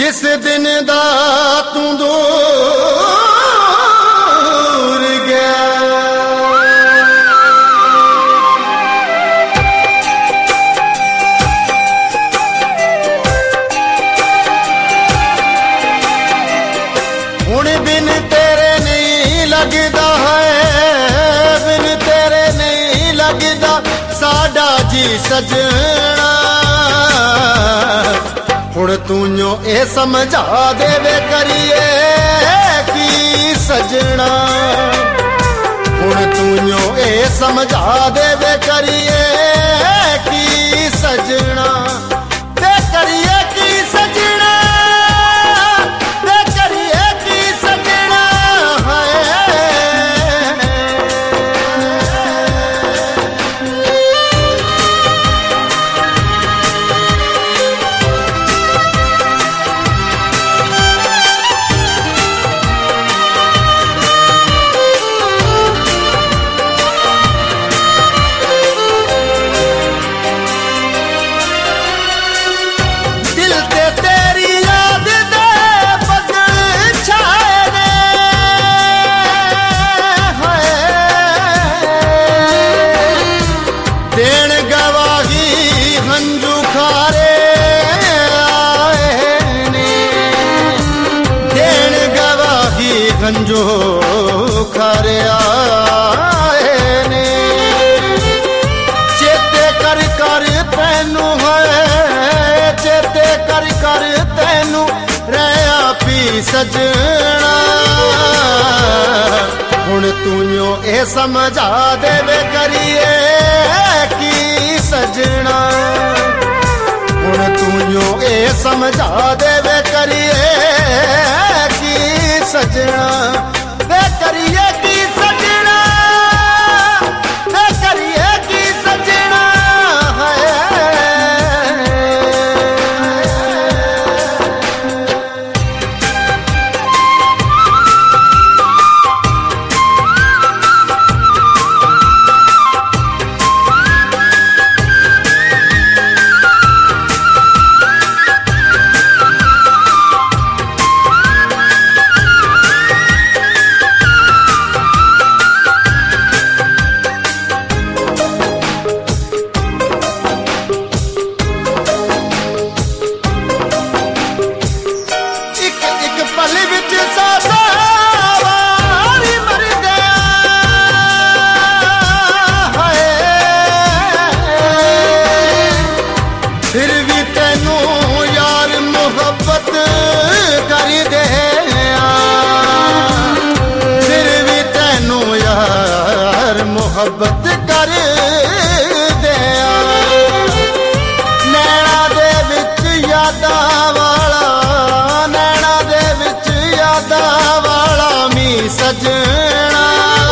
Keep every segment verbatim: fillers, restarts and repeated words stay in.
जिस दिन दा तू दूर गया हुण बिन तेरे नहीं लगदा है, बिन तेरे नहीं लगदा साडा जी सजना। हुण तूं ए समझा देवे करिए की सजना, हुण तूं ए समझा देवे करिए की सजना। ते करिए की सजना, ते करिए की सजना है। गंजो खरे आए ने चेते कर कर तैनू है, चेते कर कर तैनू रहा पी सजना। हुण तूं ए समझा देवे करिए की सजना, हुण तूं ए समझा देवे करिए की सजना। वे करिए की सजना, वे करिए की सजना है। फिर भी तेनू यार मोहब्बत कर दे, फिर भी तेनू यार मोहब्बत कर दे। नैना दे विच यादां वाला, नैना दे विच यादां वाला मी सजना।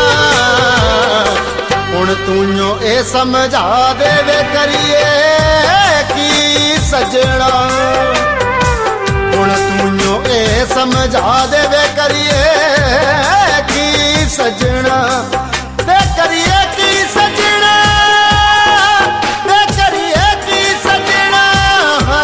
हुण तूं ए समझा देवे करिए की सजना, हुण तूं ए समझा देवे करिए की सजना। ते करिए की सजना, ते करिए की सजना है।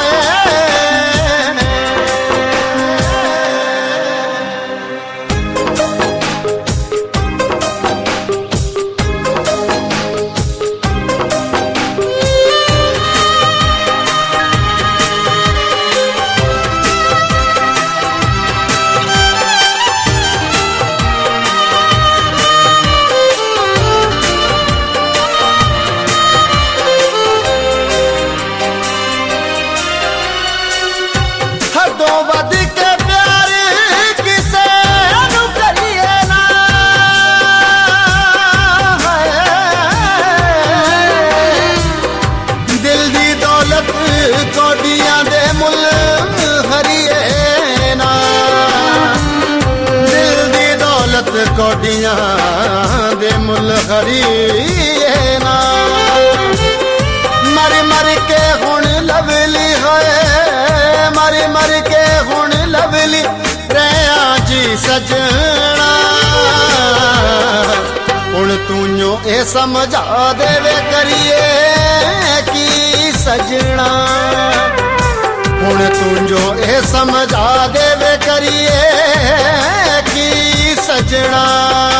कोडियां दे मुल हरिए ना, दिल दी दौलत कोडियां दे मुल हरिए ना। मर मर के हुण लवली होए, मर मर के हुण लवली रहा जी सजना। हुण तूं ए समझा देवे करिए की सजना, हुण तुझो ए समझा देवे करिए की सजना।